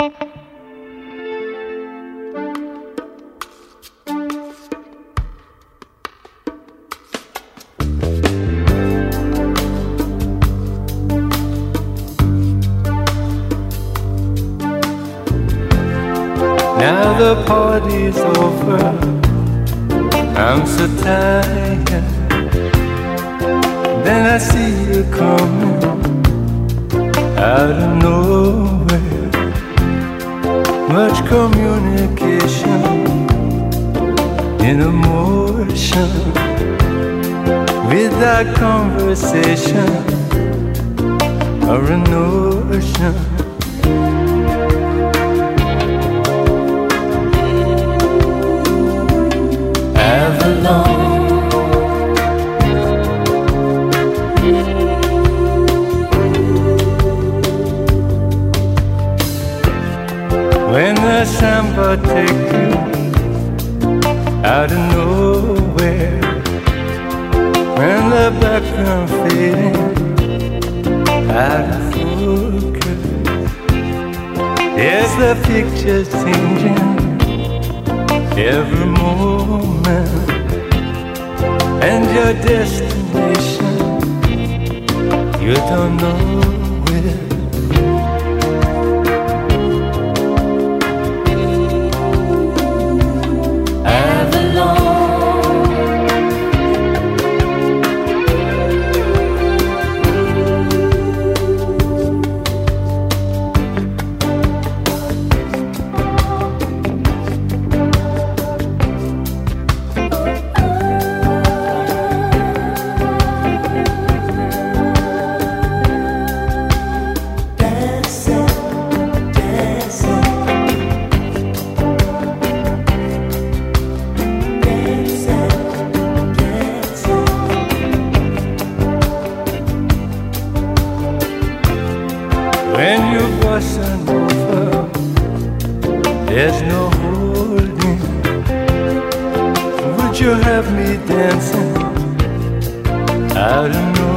Now the party's over, I'm so tired. Then I see you coming out of nowhere. Much communication in emotion, without conversation or a notion. Avalon, when the samba take you out of nowhere, when the background fading out of focus, there's the pictures changing every moment, and your destination you don't know where. When you bustin' over, there's no holding. Would you have me dancing out of nowhere?